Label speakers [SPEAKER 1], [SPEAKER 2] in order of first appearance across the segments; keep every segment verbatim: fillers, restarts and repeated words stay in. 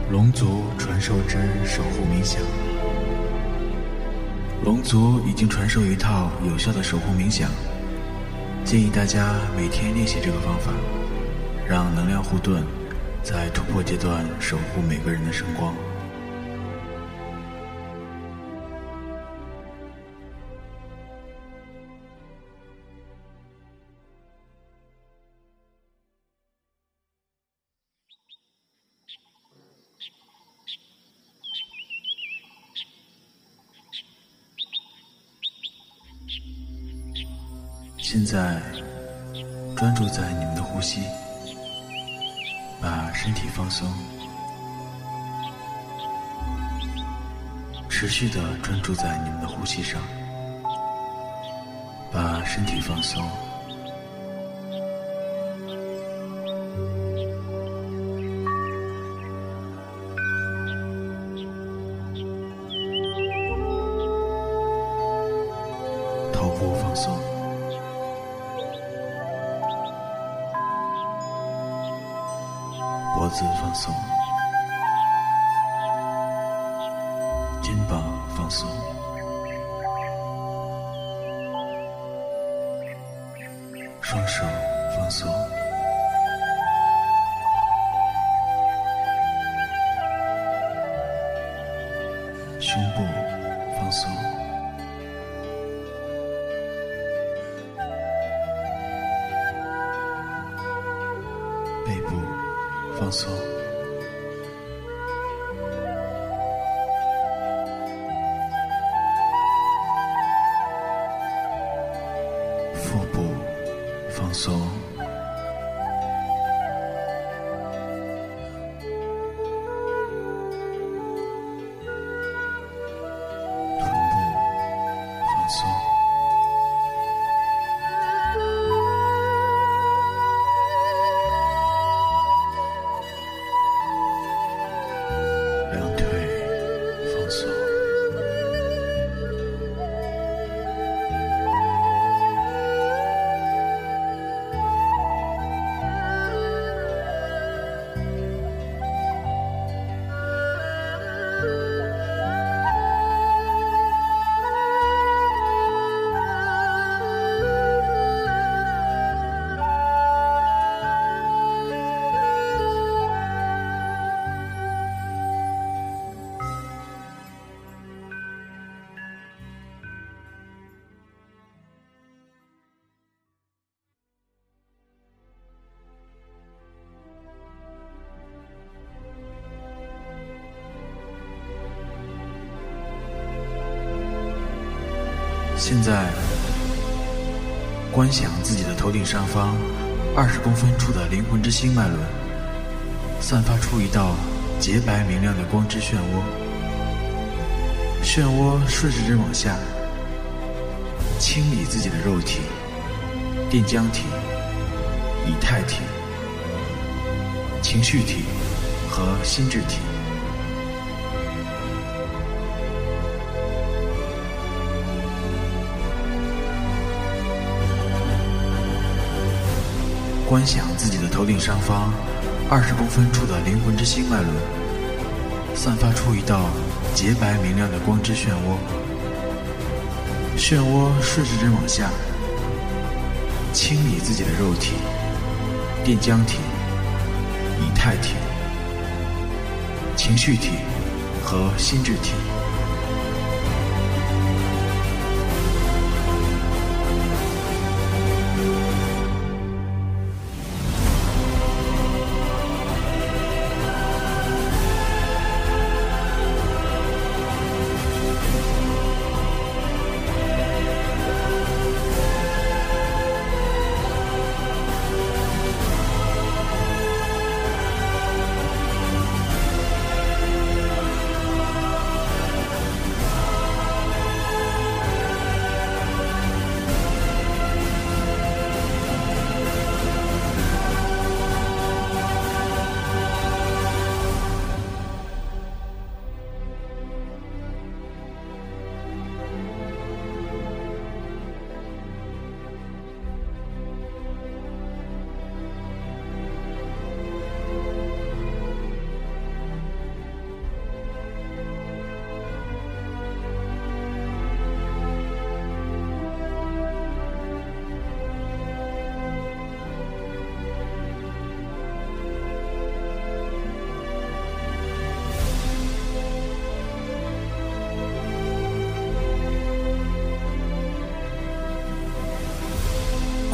[SPEAKER 1] 龙族传授之守护冥想。龙族已经传授一套有效的守护冥想，建议大家每天练习这个方法，让能量护盾在突破阶段守护每个人的圣光。现在专注在你们的呼吸，把身体放松，持续地专注在你们的呼吸上，把身体放松，头部放松，脖子放松，肩膀放松，双手放松，胸部放松，背部放松，腹部放松，臀部放松，两腿放松，现在观想自己的头顶上方二十公分处的灵魂之星脉轮散发出一道洁白明亮的光之漩涡，漩涡顺时针往下，清理自己的肉体、电浆体、以太体、情绪体和心智体。观想自己的头顶上方二十公分处的灵魂之星脉轮散发出一道洁白明亮的光之漩涡，漩涡顺时针往下，清理自己的肉体、电浆体、以太体、情绪体和心智体。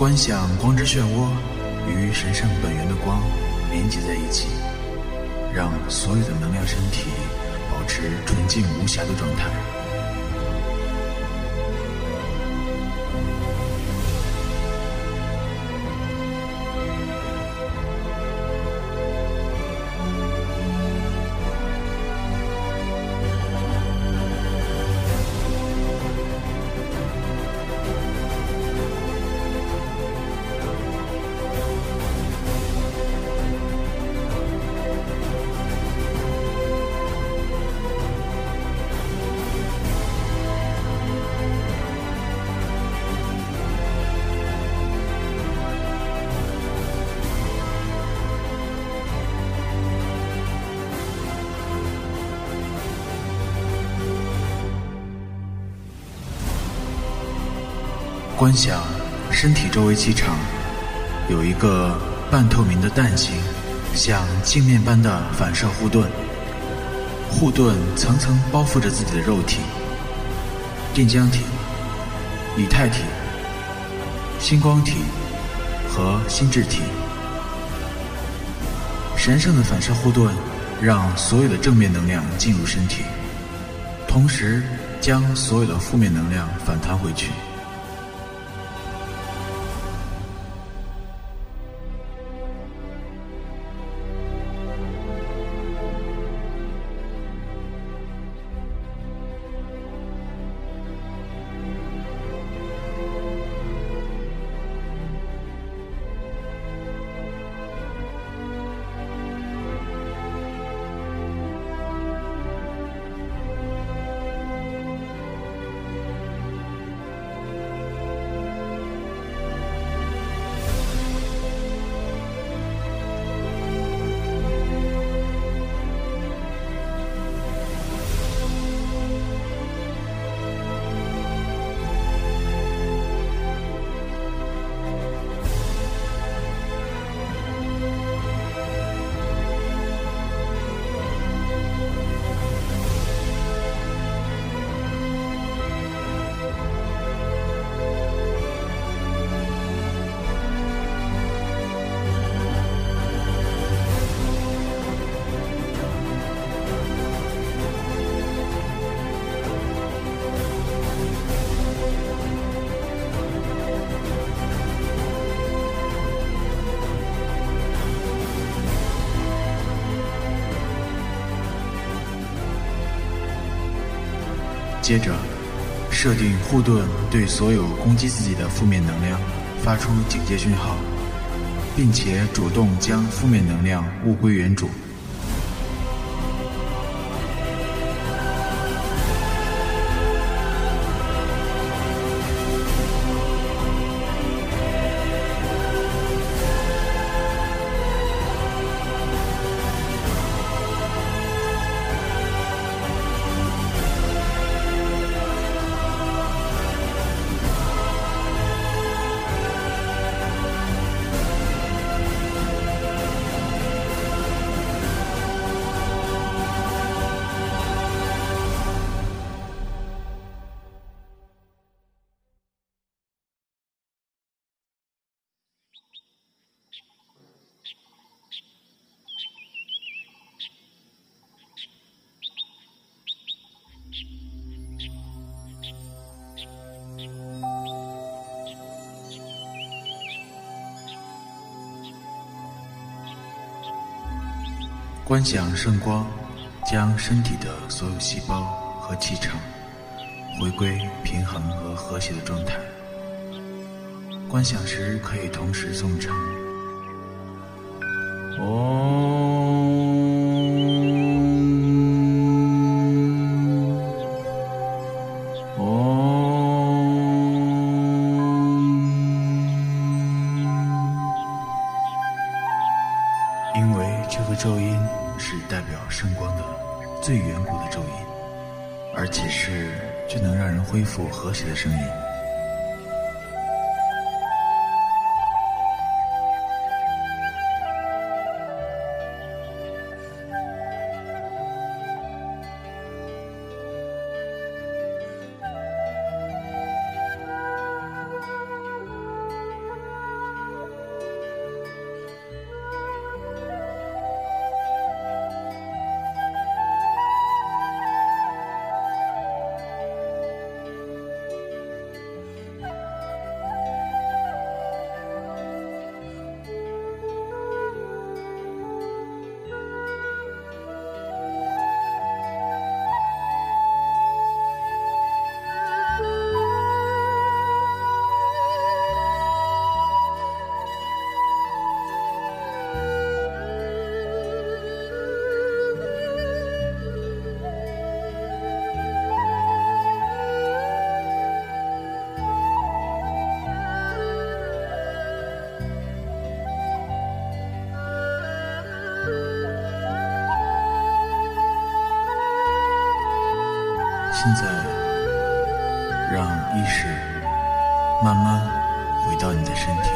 [SPEAKER 1] 观想光之漩涡与神圣本源的光连接在一起，让所有的能量身体保持纯净无瑕的状态。观想身体周围气场有一个半透明的蛋形，像镜面般的反射护盾，护盾层层包覆着自己的肉体、电浆体、以太体、星光体和心智体。神圣的反射护盾让所有的正面能量进入身体，同时将所有的负面能量反弹回去。接着设定护盾对所有攻击自己的负面能量发出警戒讯号，并且主动将负面能量物归原主。观想圣光将身体的所有细胞和气场回归平衡和和谐的状态。观想时可以同时诵唱因为这个咒音是代表圣光的最远古的咒音，而且是最能让人恢复和谐的声音。 现在让意识慢慢回到你的身体，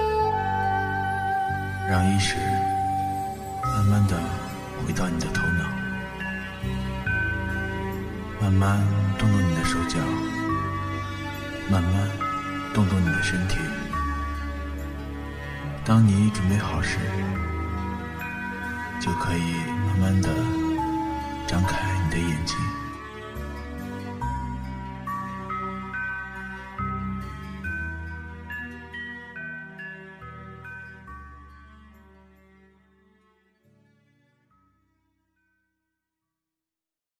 [SPEAKER 1] 让意识慢慢的回到你的头脑，慢慢动动你的手脚，慢慢动动你的身体。当你准备好时，就可以慢慢的张开你的眼睛。